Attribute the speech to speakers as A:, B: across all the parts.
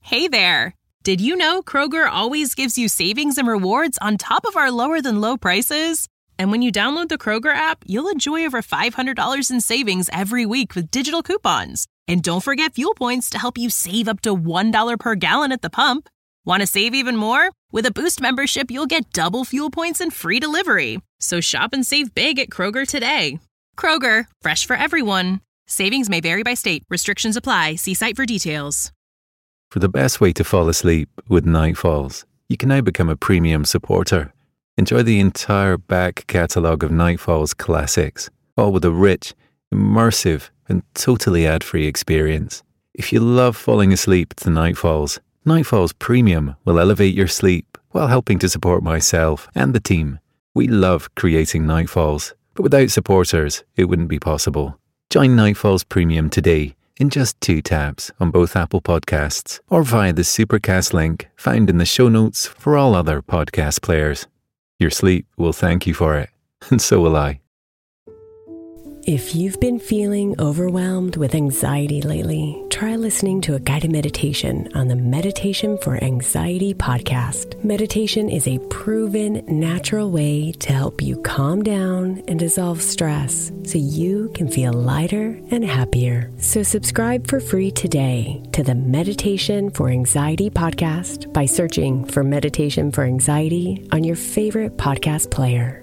A: Hey there! Did you know Kroger always gives you savings and rewards on top of our lower-than-low prices? And when you download the Kroger app, you'll enjoy over $500 in savings every week with digital coupons. And don't forget fuel points to help you save up to $1 per gallon at the pump. Want to save even more? With a Boost membership, you'll get double fuel points and free delivery. So shop and save big at Kroger today. Kroger, fresh for everyone. Savings may vary by state. Restrictions apply. See site for details.
B: For the best way to fall asleep with Nightfalls, you can now become a premium supporter. Enjoy the entire back catalogue of Nightfalls classics, all with a rich, immersive, and totally ad-free experience. If you love falling asleep to Nightfalls, Nightfalls Premium will elevate your sleep while helping to support myself and the team. We love creating Nightfalls, but without supporters, it wouldn't be possible. Join Nightfalls Premium today in just 2 taps on both Apple Podcasts or via the Supercast link found in the show notes for all other podcast players. Your sleep will thank you for it, and so will I.
C: If you've been feeling overwhelmed with anxiety lately, try listening to a guided meditation on the Meditation for Anxiety podcast. Meditation is a proven, natural way to help you calm down and dissolve stress so you can feel lighter and happier. So subscribe for free today to the Meditation for Anxiety podcast by searching for Meditation for Anxiety on your favorite podcast player.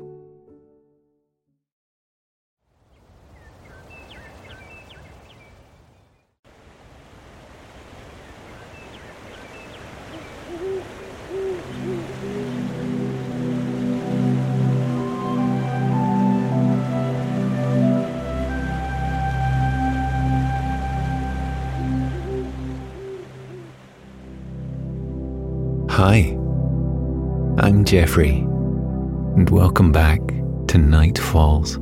B: Hi, I'm Jeffrey, and welcome back to Night Falls.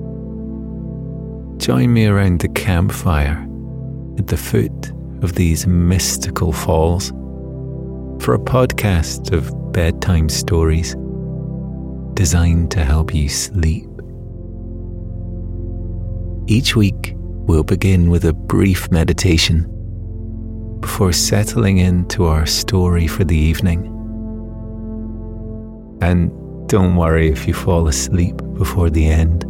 B: Join me around the campfire at the foot of these mystical falls for a podcast of bedtime stories designed to help you sleep. Each week, we'll begin with a brief meditation before settling into our story for the evening. And don't worry if you fall asleep before the end.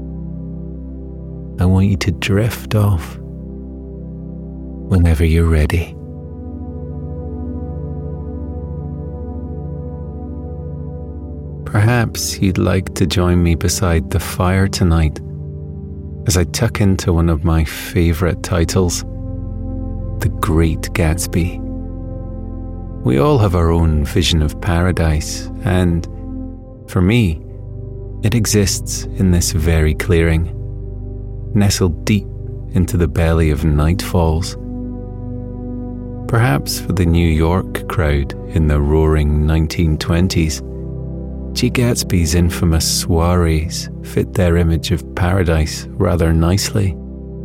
B: I want you to drift off whenever you're ready. Perhaps you'd like to join me beside the fire tonight as I tuck into one of my favourite titles, The Great Gatsby. We all have our own vision of paradise, and for me, it exists in this very clearing, nestled deep into the belly of Night Falls. Perhaps for the New York crowd in the roaring 1920s, G. Gatsby's infamous soirees fit their image of paradise rather nicely.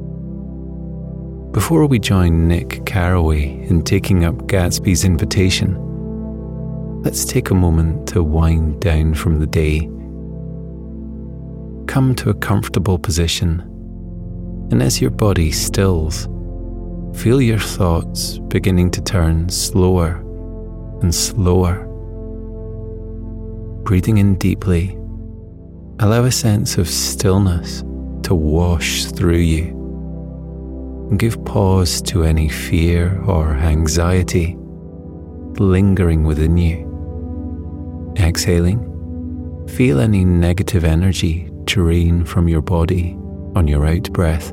B: Before we join Nick Carraway in taking up Gatsby's invitation, let's take a moment to wind down from the day. Come to a comfortable position, and as your body stills, feel your thoughts beginning to turn slower and slower. Breathing in deeply, allow a sense of stillness to wash through you. And give pause to any fear or anxiety lingering within you. Exhaling, feel any negative energy drain from your body on your out breath.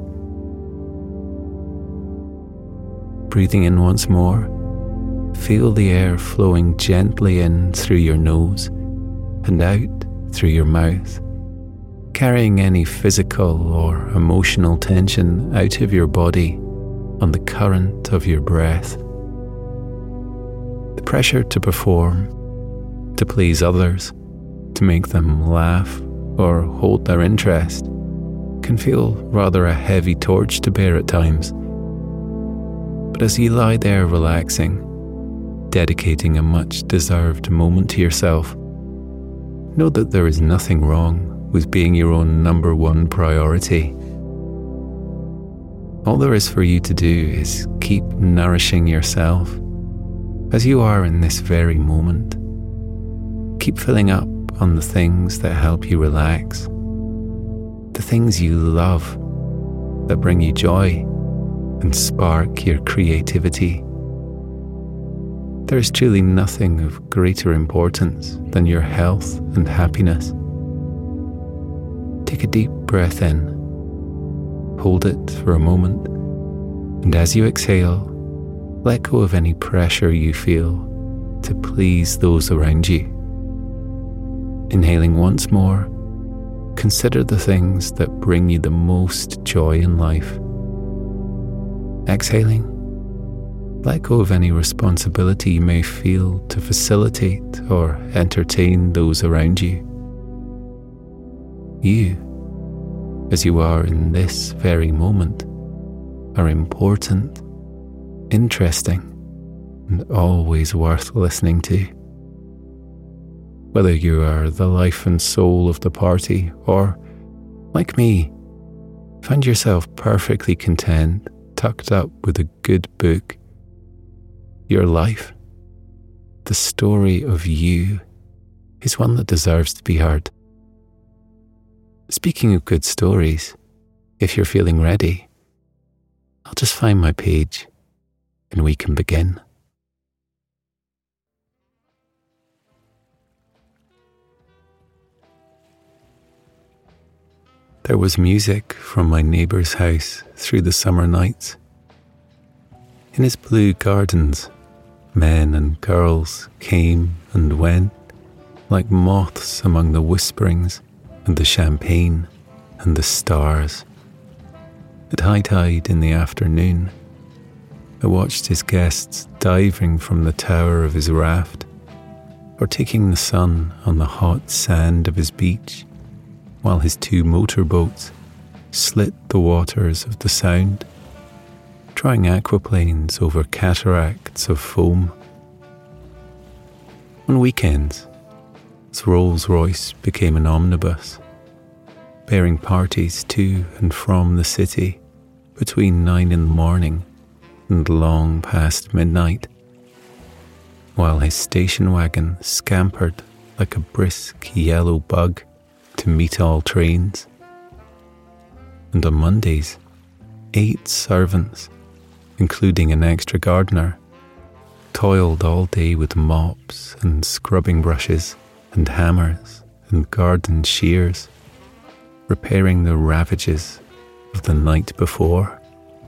B: Breathing in once more, feel the air flowing gently in through your nose and out through your mouth, carrying any physical or emotional tension out of your body on the current of your breath. The pressure to perform, to please others, to make them laugh or hold their interest can feel rather a heavy torch to bear at times. But as you lie there relaxing, dedicating a much-deserved moment to yourself, know that there is nothing wrong with being your own number one priority. All there is for you to do is keep nourishing yourself as you are in this very moment, keep filling up on the things that help you relax, the things you love that bring you joy and spark your creativity. There is truly nothing of greater importance than your health and happiness. Take a deep breath in, hold it for a moment, and as you exhale, let go of any pressure you feel to please those around you. Inhaling once more, consider the things that bring you the most joy in life. Exhaling, let go of any responsibility you may feel to facilitate or entertain those around you. You, as you are in this very moment, are important, interesting, and always worth listening to. Whether you are the life and soul of the party or, like me, find yourself perfectly content, tucked up with a good book, your life, the story of you, is one that deserves to be heard. Speaking of good stories, if you're feeling ready, I'll just find my page and we can begin. There was music from my neighbour's house through the summer nights. In his blue gardens, men and girls came and went like moths among the whisperings and the champagne and the stars. At high tide in the afternoon, I watched his guests diving from the tower of his raft or taking the sun on the hot sand of his beach, while his 2 motorboats slit the waters of the Sound, trying aquaplanes over cataracts of foam. On weekends, his Rolls-Royce became an omnibus, bearing parties to and from the city between 9 in the morning and long past midnight, while his station wagon scampered like a brisk yellow bug to meet all trains. And on Mondays, 8 servants, including an extra gardener, toiled all day with mops and scrubbing brushes and hammers and garden shears, repairing the ravages of the night before.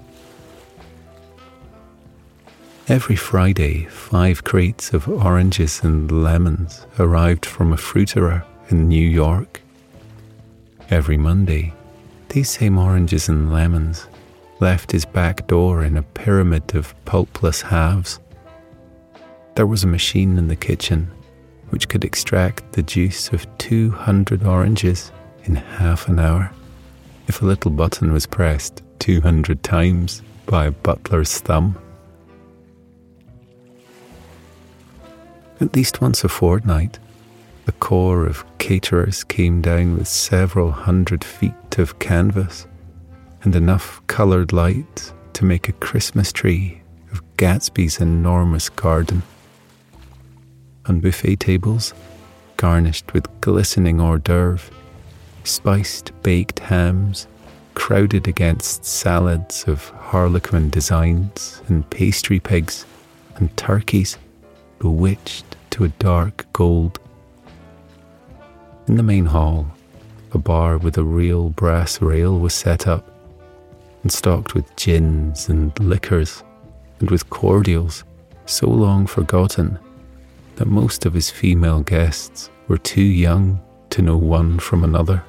B: Every Friday, 5 crates of oranges and lemons arrived from a fruiterer in New York. Every Monday, these same oranges and lemons left his back door in a pyramid of pulpless halves. There was a machine in the kitchen which could extract the juice of 200 oranges in half an hour if a little button was pressed 200 times by a butler's thumb. At least once a fortnight, the corps of caterers came down with several 100 feet of canvas and enough coloured light to make a Christmas tree of Gatsby's enormous garden. On buffet tables, garnished with glistening hors d'oeuvre, spiced baked hams crowded against salads of harlequin designs and pastry pigs and turkeys bewitched to a dark gold. In the main hall, a bar with a real brass rail was set up and stocked with gins and liquors and with cordials so long forgotten that most of his female guests were too young to know one from another.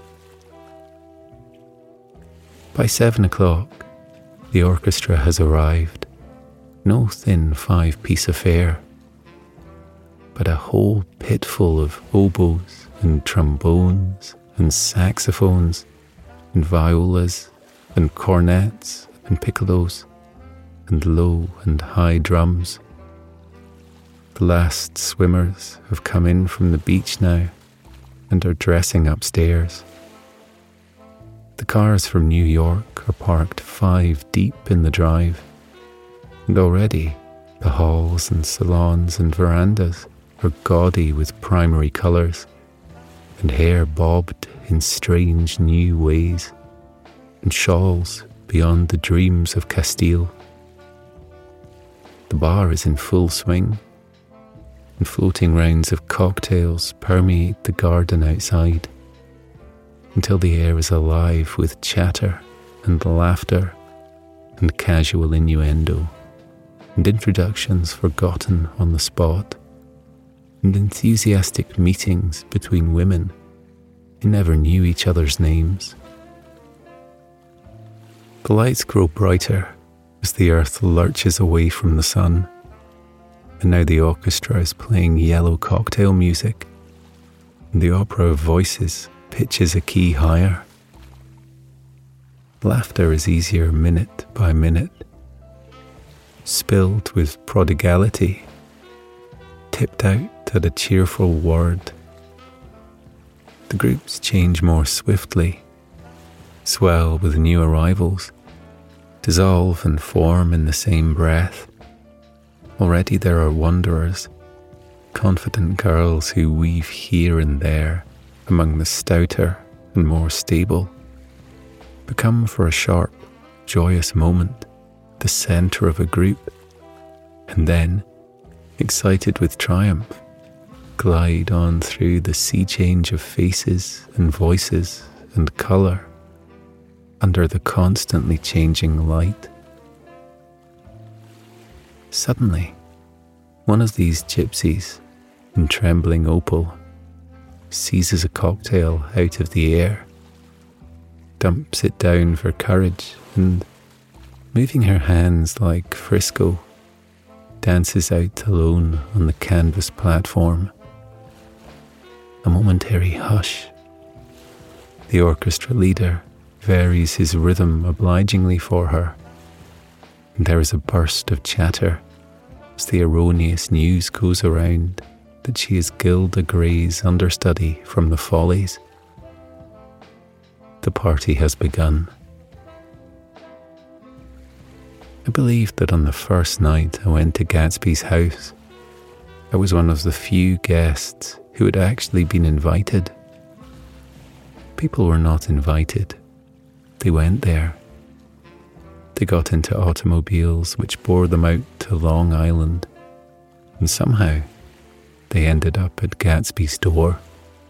B: By 7 o'clock, the orchestra has arrived, no thin 5-piece affair, but a whole pitful of oboes and trombones and saxophones and violas and cornets and piccolos and low and high drums. The last swimmers have come in from the beach now and are dressing upstairs. The cars from New York are parked 5 deep in the drive, and already The halls and salons and verandas are gaudy with primary colours, and hair bobbed in strange new ways, and shawls beyond the dreams of Castile. The bar is in full swing, and floating rounds of cocktails permeate the garden outside, until the air is alive with chatter and laughter and casual innuendo, and introductions forgotten on the spot, and enthusiastic meetings between women who never knew each other's names. The lights grow brighter as the earth lurches away from the sun, and now the orchestra is playing yellow cocktail music, and the opera of voices pitches a key higher. Laughter is easier minute by minute, spilled with prodigality, tipped out at a cheerful word. The groups change more swiftly, swell with new arrivals, dissolve and form in the same breath. Already there are wanderers, confident girls who weave here and there among the stouter and more stable, become for a sharp, joyous moment the centre of a group, and then, excited with triumph, glide on through the sea change of faces and voices and colour under the constantly changing light. Suddenly, one of these gypsies in trembling opal seizes a cocktail out of the air, dumps it down for courage, and, moving her hands like Frisco, dances out alone on the canvas platform. A momentary hush. The orchestra leader varies his rhythm obligingly for her, and there is a burst of chatter as the erroneous news goes around that she is Gilda Gray's understudy from the Follies. The party has begun. I believe that on the first night I went to Gatsby's house, I was one of the few guests who had actually been invited. People were not invited. They went there. They got into automobiles which bore them out to Long Island, and somehow they ended up at Gatsby's door.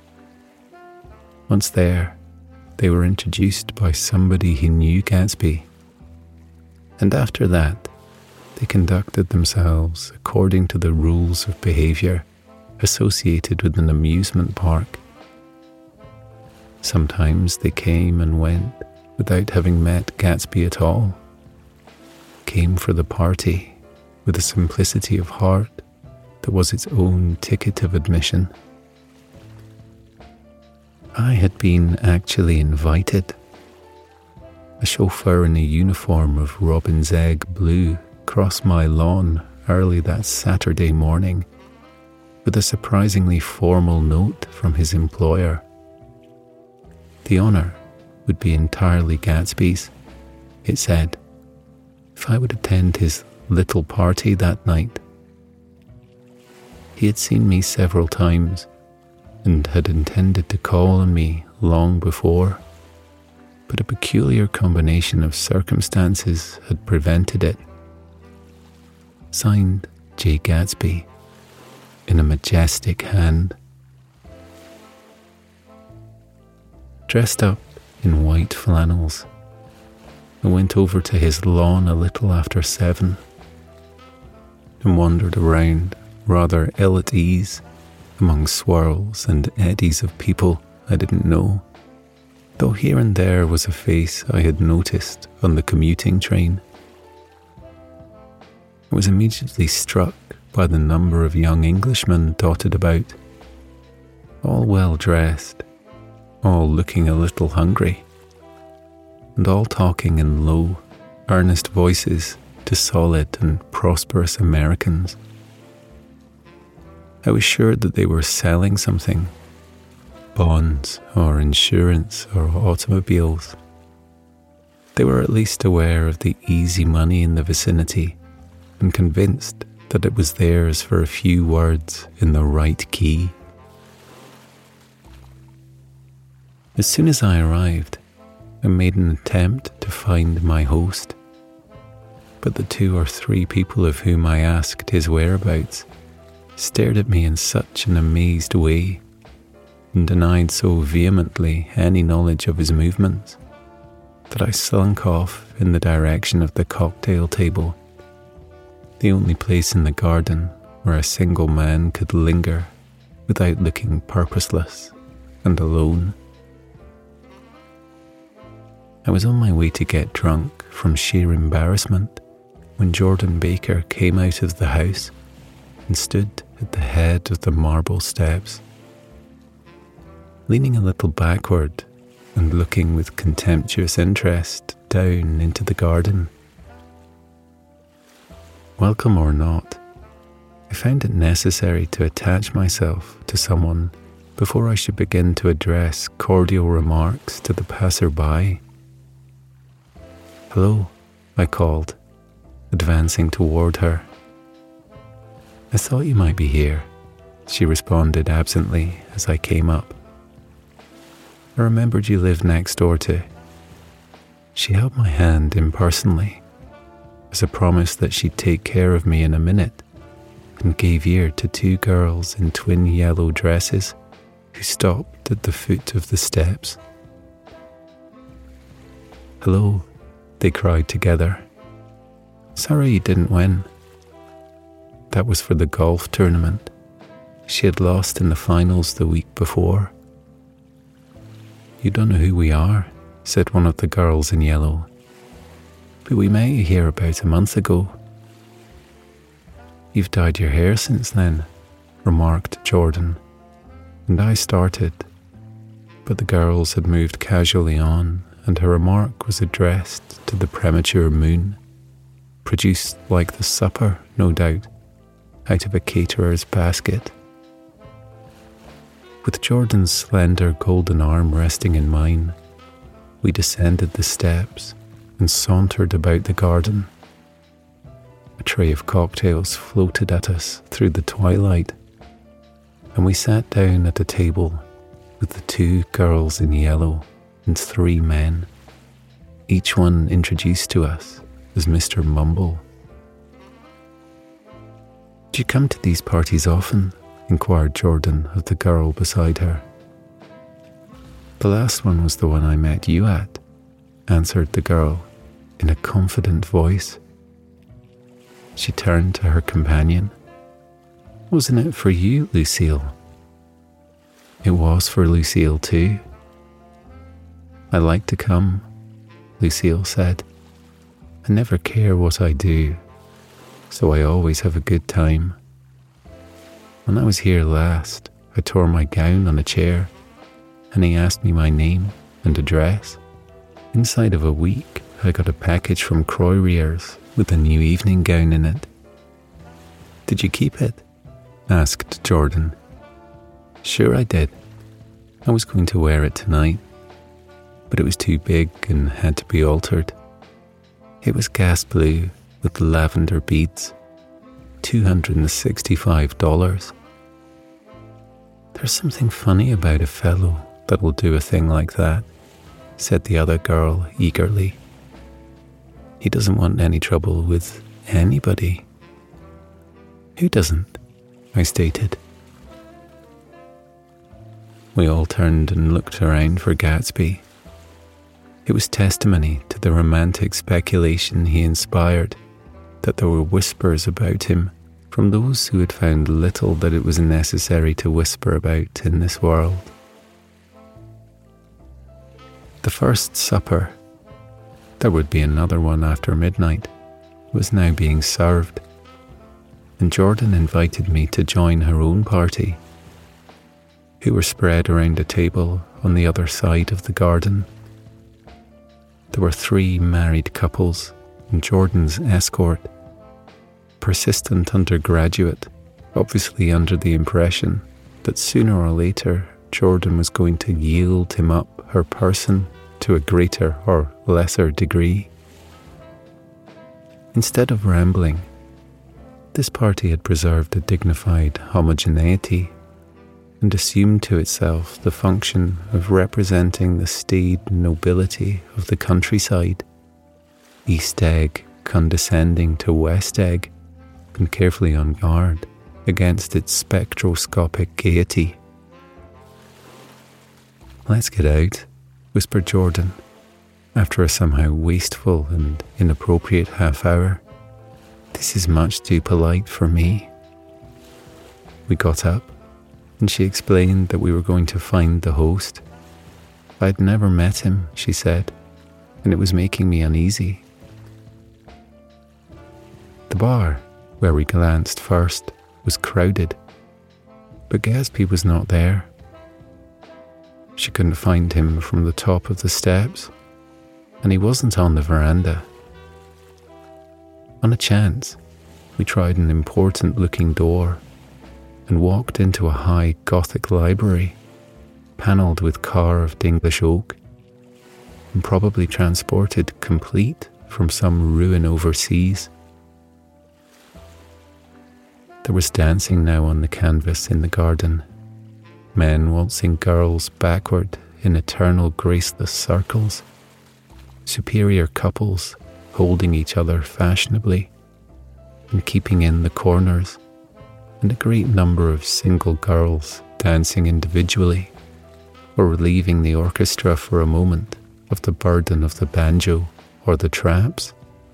B: Once there, they were introduced by somebody who knew Gatsby, and after that, they conducted themselves according to the rules of behaviour associated with an amusement park. Sometimes they came and went without having met Gatsby at all, came for the party with a simplicity of heart that was its own ticket of admission. I had been actually invited. A chauffeur in a uniform of robin's egg blue crossed my lawn early that Saturday morning with a surprisingly formal note from his employer. The honour would be entirely Gatsby's, it said, if I would attend his little party that night. He had seen me several times and had intended to call on me long before, but a peculiar combination of circumstances had prevented it. Signed, J. Gatsby, in a majestic hand. Dressed up in white flannels, I went over to his lawn a little after 7 and wandered around rather ill at ease among swirls and eddies of people I didn't know, though here and there was a face I had noticed on the commuting train. I was immediately struck by the number of young Englishmen dotted about, all well dressed, all looking a little hungry, and all talking in low, earnest voices to solid and prosperous Americans. I was sure that they were selling something, bonds or insurance or automobiles. They were at least aware of the easy money in the vicinity and convinced that it was theirs for a few words in the right key. As soon as I arrived, I made an attempt to find my host, but the 2 or 3 people of whom I asked his whereabouts stared at me in such an amazed way and denied so vehemently any knowledge of his movements that I slunk off in the direction of the cocktail table, the only place in the garden where a single man could linger without looking purposeless and alone. I was on my way to get drunk from sheer embarrassment when Jordan Baker came out of the house and stood at the head of the marble steps, leaning a little backward and looking with contemptuous interest down into the garden. Welcome or not, I found it necessary to attach myself to someone before I should begin to address cordial remarks to the passer-by. "Hello," I called, advancing toward her. "I thought you might be here," she responded absently as I came up. "I remembered you lived next door to..." She held my hand impersonally as a promise that she'd take care of me in a minute, and gave ear to 2 girls in twin yellow dresses who stopped at the foot of the steps. "Hello," they cried together. "Sorry you didn't win." That was for the golf tournament. She had lost in the finals the week before. "You don't know who we are," said one of the girls in yellow. "But we met you here about a month ago." "You've dyed your hair since then," remarked Jordan, and I started, but the girls had moved casually on, and her remark was addressed to the premature moon, produced like the supper, no doubt, out of a caterer's basket. With Jordan's slender golden arm resting in mine, we descended the steps and sauntered about the garden. A tray of cocktails floated at us through the twilight, and we sat down at a table with the 2 girls in yellow and 3 men, each one introduced to us as Mr. Mumble. "Do you come to these parties often?" inquired Jordan of the girl beside her. "The last one was the one I met you at," answered the girl in a confident voice. She turned to her companion. "Wasn't it for you, Lucille?" "It was for Lucille too." "I like to come," Lucille said. "I never care what I do, so I always have a good time. When I was here last, I tore my gown on a chair, and he asked me my name and address. Inside of a week, I got a package from Croy-Rears with a new evening gown in it." "Did you keep it?" asked Jordan. "Sure I did. I was going to wear it tonight, but it was too big and had to be altered. It was gas blue with lavender beads, $265. "There's something funny about a fellow that will do a thing like that," said the other girl eagerly. "He doesn't want any trouble with anybody." "Who doesn't?" I stated. We all turned and looked around for Gatsby. It was testimony to the romantic speculation he inspired that there were whispers about him from those who had found little that it was necessary to whisper about in this world. The first supper, there would be another one after midnight, was now being served, and Jordan invited me to join her own party, who were spread around a table on the other side of the garden. There were 3 married couples and Jordan's escort, persistent undergraduate, obviously under the impression that sooner or later Jordan was going to yield him up her person to a greater or lesser degree. Instead of rambling, this party had preserved a dignified homogeneity and assumed to itself the function of representing the staid nobility of the countryside, East Egg condescending to West Egg and carefully on guard against its spectroscopic gaiety. "Let's get out," whispered Jordan, after a somehow wasteful and inappropriate half hour. "This is much too polite for me." We got up, and she explained that we were going to find the host. I'd never met him, she said, and it was making me uneasy. The bar, where we glanced first, was crowded, but Gatsby was not there. She couldn't find him from the top of the steps, and he wasn't on the veranda. On a chance, we tried an important-looking door and walked into a high Gothic library, panelled with carved English oak, and probably transported complete from some ruin overseas. There was dancing now on the canvas in the garden, men waltzing girls backward in eternal graceless circles, superior couples holding each other fashionably and keeping in the corners, and a great number of single girls dancing individually or relieving the orchestra for a moment of the burden of the banjo or the traps.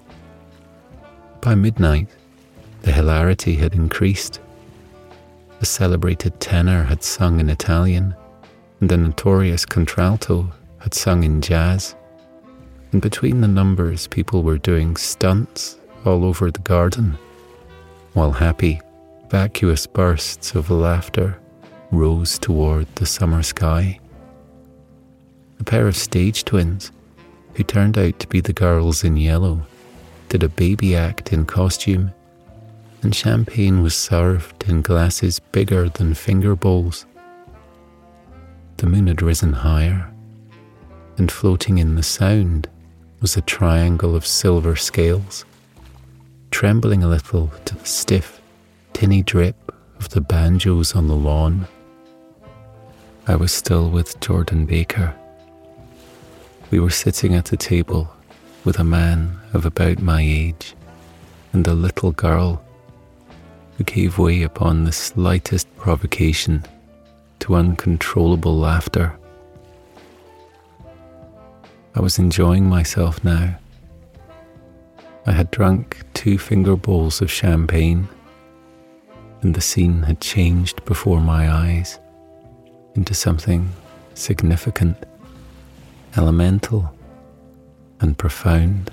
B: By midnight, the hilarity had increased. The celebrated tenor had sung in Italian, and the notorious contralto had sung in jazz. And between the numbers, people were doing stunts all over the garden, while happy, vacuous bursts of laughter rose toward the summer sky. A pair of stage twins, who turned out to be the girls in yellow, did a baby act in costume, and champagne was served in glasses bigger than finger bowls. The moon had risen higher, and floating in the sound was a triangle of silver scales, trembling a little to the stiff, tinny drip of the banjos on the lawn. I was still with Jordan Baker. We were sitting at a table with a man of about my age and a little girl who gave way upon the slightest provocation to uncontrollable laughter. I was enjoying myself now. I had drunk 2 finger bowls of champagne, and the scene had changed before my eyes into something significant, elemental, and profound.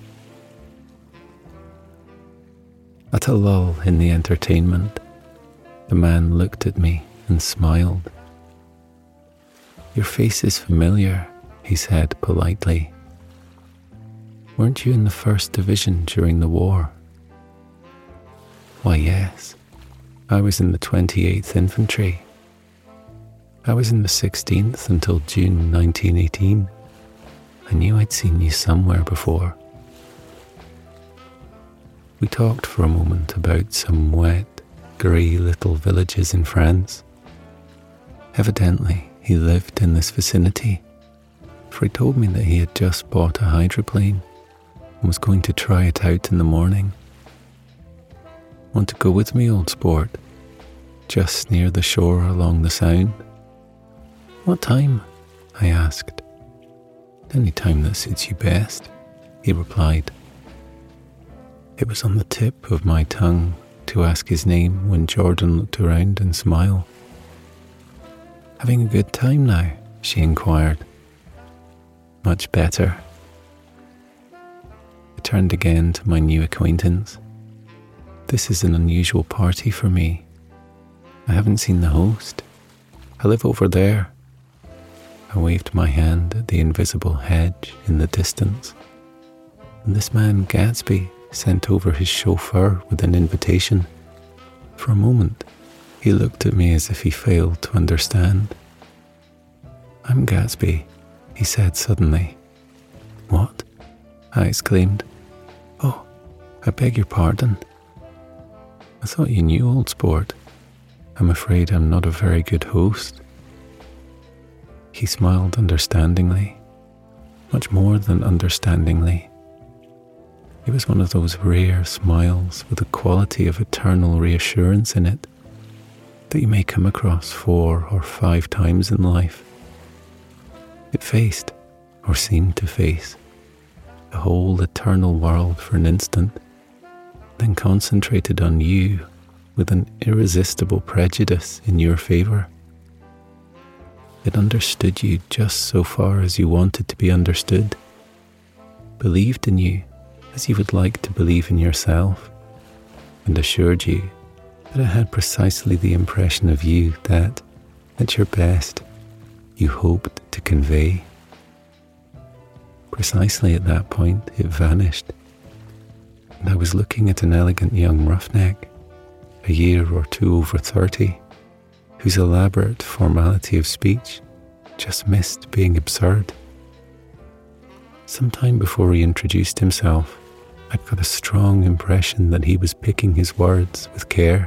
B: At a lull in the entertainment, the man looked at me and smiled. "Your face is familiar," he said politely. "Weren't you in the 1st Division during the war?" "Why, yes. I was in the 28th Infantry. I was in the 16th until June 1918. I knew I'd seen you somewhere before." We talked for a moment about some wet, grey little villages in France. Evidently, he lived in this vicinity, for he told me that he had just bought a hydroplane and was going to try it out in the morning. "Want to go with me, old sport? Just near the shore along the Sound." "What time?" I asked. "Any time that suits you best," he replied. It was on the tip of my tongue to ask his name when Jordan looked around and smiled. "Having a good time now?" she inquired. "Much better." I turned again to my new acquaintance. "This is an unusual party for me. I haven't seen the host. I live over there." I waved my hand at the invisible hedge in the distance, and this man Gatsby sent over his chauffeur with an invitation. For a moment, he looked at me as if he failed to understand. "I'm Gatsby," he said suddenly. "What?" I exclaimed. "Oh, I beg your pardon." I thought you knew, old sport. I'm afraid I'm not a very good host. He smiled understandingly, much more than understandingly. It was one of those rare smiles with a quality of eternal reassurance in it that you may come across 4 or 5 times in life. It faced, or seemed to face, the whole eternal world for an instant, then concentrated on you with an irresistible prejudice in your favour. It understood you just so far as you wanted to be understood, believed in you as you would like to believe in yourself, and assured you that it had precisely the impression of you that, at your best, you hoped to convey. Precisely at that point, it vanished, and I was looking at an elegant young roughneck, a year or 2 over 30, whose elaborate formality of speech just missed being absurd. Some time before he introduced himself, I'd got a strong impression that he was picking his words with care.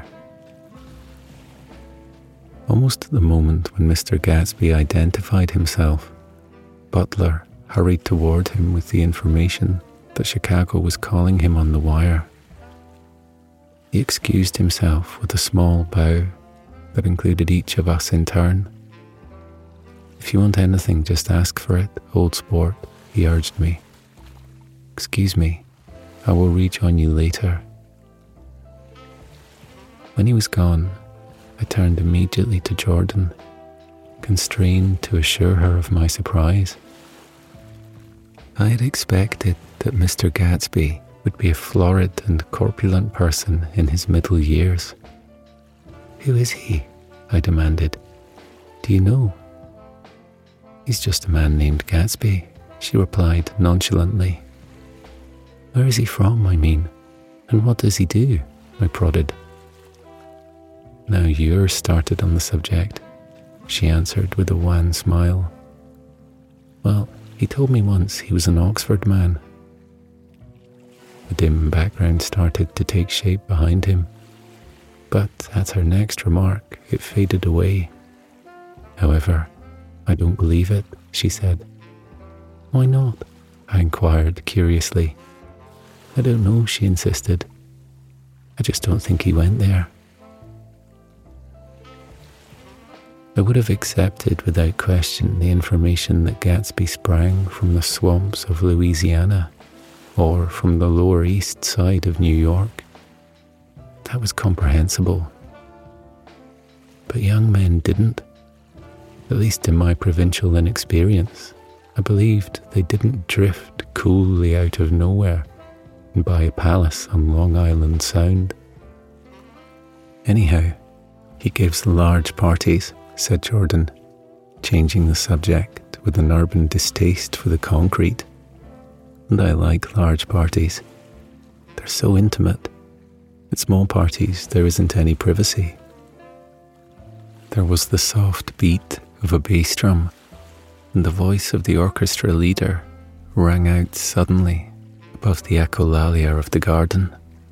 B: Almost at the moment when Mr. Gatsby identified himself, Butler hurried toward him with the information that Chicago was calling him on the wire. He excused himself with a small bow that included each of us in turn. "If you want anything, just ask for it, old sport," he urged me. "Excuse me, I will rejoin you later." When he was gone, I turned immediately to Jordan, constrained to assure her of my surprise. I had expected that Mr. Gatsby would be a florid and corpulent person in his middle years. "Who is he?" I demanded. "Do you know?" "He's just a man named Gatsby," she replied nonchalantly. "Where is he from, I mean, and what does he do?" I prodded. "Now you're started on the subject," she answered with a wan smile. "Well, he told me once he was an Oxford man." The dim background started to take shape behind him, but at her next remark it faded away. "However, I don't believe it," she said. "Why not?" I inquired curiously. "I don't know," she insisted. "I just don't think he went there." I would have accepted without question the information that Gatsby sprang from the swamps of Louisiana or from the Lower East Side of New York. That was comprehensible. But young men didn't. At least in my provincial inexperience, I believed they didn't drift coolly out of nowhere and buy a palace on Long Island Sound. "Anyhow, he gives large parties," said Jordan, changing the subject with an urban distaste for the concrete. "And I like large parties. They're so intimate. At small parties, there isn't any privacy." There was the soft beat of a bass drum, and the voice of the orchestra leader rang out suddenly above the echolalia of the garden.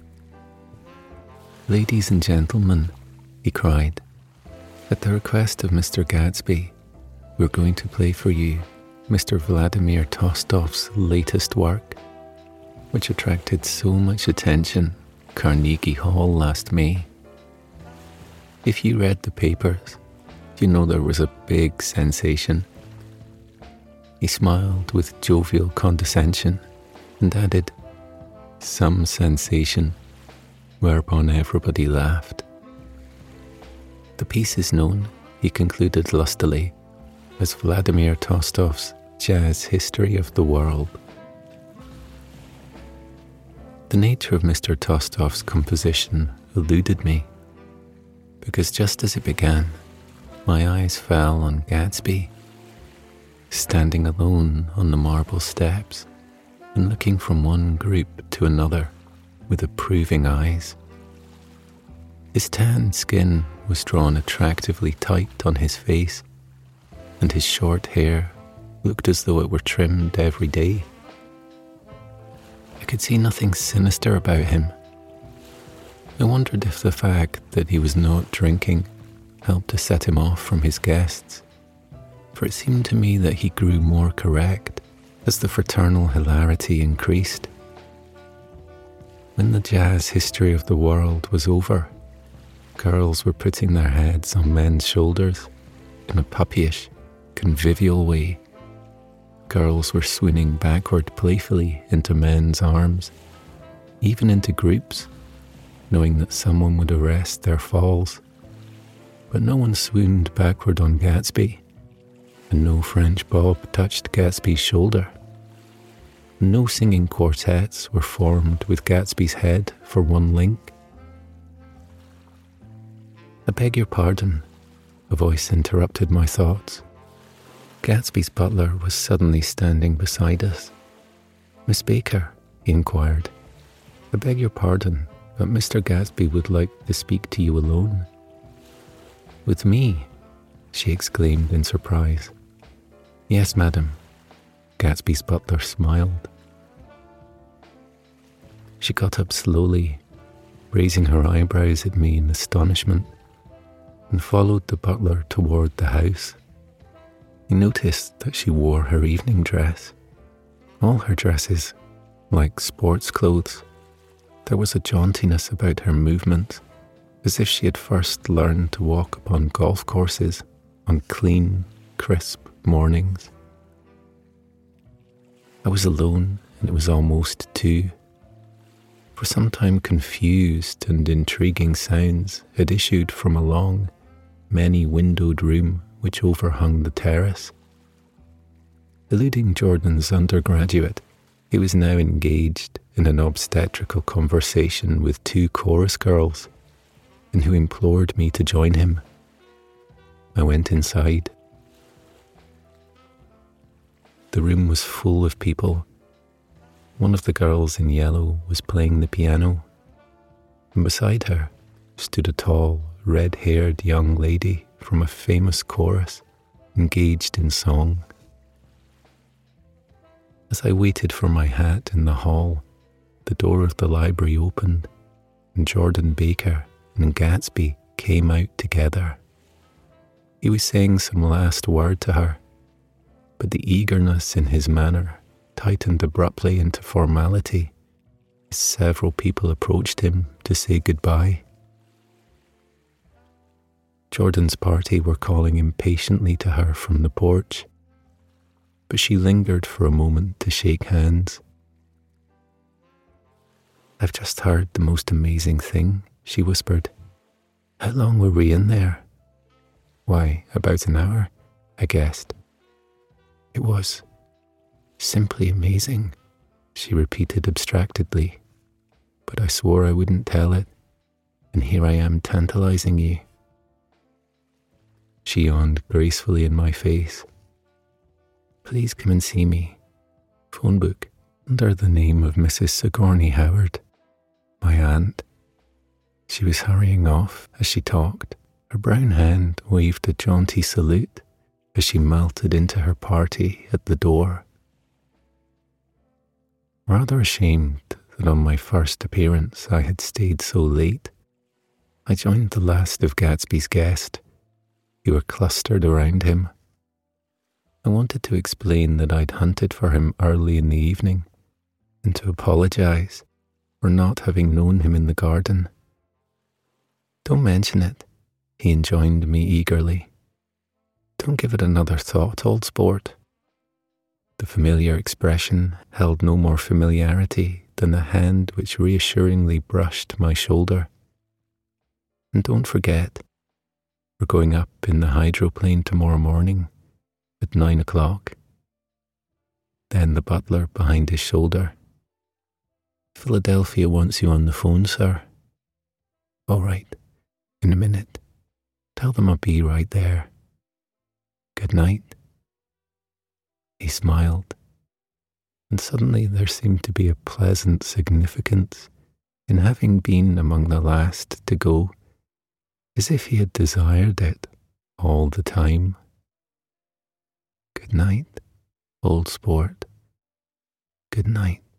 B: "Ladies and gentlemen," he cried, "at the request of Mr. Gatsby, we're going to play for you Mr. Vladimir Tostov's latest work, which attracted so much attention at Carnegie Hall last May. If you read the papers, you know there was a big sensation." He smiled with jovial condescension and added, "Some sensation," whereupon everybody laughed. "The piece is known," he concluded lustily, "as Vladimir Tostov's Jazz History of the World." The nature of Mr. Tostov's composition eluded me, because just as it began, my eyes fell on Gatsby, standing alone on the marble steps and looking from one group to another with approving eyes. His tan skin was drawn attractively tight on his face, and his short hair looked as though it were trimmed every day. I could see nothing sinister about him. I wondered if the fact that he was not drinking helped to set him off from his guests, for it seemed to me that he grew more correct as the fraternal hilarity increased. When the jazz history of the world was over, girls were putting their heads on men's shoulders in a puppyish, convivial way. Girls were swooning backward playfully into men's arms, even into groups, knowing that someone would arrest their falls. But no one swooned backward on Gatsby, and no French Bob touched Gatsby's shoulder. No singing quartets were formed with Gatsby's head for one link. I beg your pardon, a voice interrupted my thoughts. Gatsby's butler was suddenly standing beside us. "Miss Baker," he inquired, "I beg your pardon, but Mr. Gatsby would like to speak to you alone." "With me?" she exclaimed in surprise. "Yes, madam." Gatsby's butler smiled. She got up slowly, raising her eyebrows at me in astonishment, and followed the butler toward the house. He noticed that she wore her evening dress. All her dresses, like sports clothes, there was a jauntiness about her movements, as if she had first learned to walk upon golf courses on clean, crisp mornings. I was alone, and it was almost 2. For some time confused and intriguing sounds had issued from a long, many-windowed room which overhung the terrace. Eluding Jordan's undergraduate, he was now engaged in an obstetrical conversation with 2 chorus girls, and who implored me to join him. I went inside. The room was full of people. One of the girls in yellow was playing the piano, and beside her stood a tall, red-haired young lady from a famous chorus, engaged in song. As I waited for my hat in the hall, the door of the library opened, and Jordan Baker and Gatsby came out together. He was saying some last word to her, but the eagerness in his manner tightened abruptly into formality as several people approached him to say goodbye. Jordan's party were calling impatiently to her from the porch, but she lingered for a moment to shake hands. "I've just heard the most amazing thing," she whispered. "How long were we in there?" "Why, about an hour," I guessed. "It was simply amazing," she repeated abstractedly, "but I swore I wouldn't tell it, and here I am tantalizing you." She yawned gracefully in my face. "Please come and see me. Phone book under the name of Mrs. Sigourney Howard, my aunt." She was hurrying off as she talked. Her brown hand waved a jaunty salute as she melted into her party at the door. Rather ashamed that on my first appearance I had stayed so late, I joined the last of Gatsby's guests, who were clustered around him. I wanted to explain that I'd hunted for him early in the evening, and to apologize for not having known him in the garden. "Don't mention it," he enjoined me eagerly. "Don't give it another thought, old sport." The familiar expression held no more familiarity than the hand which reassuringly brushed my shoulder. "And don't forget, we're going up in the hydroplane tomorrow morning at 9 o'clock. Then the butler behind his shoulder. "Philadelphia wants you on the phone, sir." "All right, in a minute. Tell them I'll be right there. Good night." He smiled, and suddenly there seemed to be a pleasant significance in having been among the last to go, as if he had desired it all the time. Good night, old sport. Good night.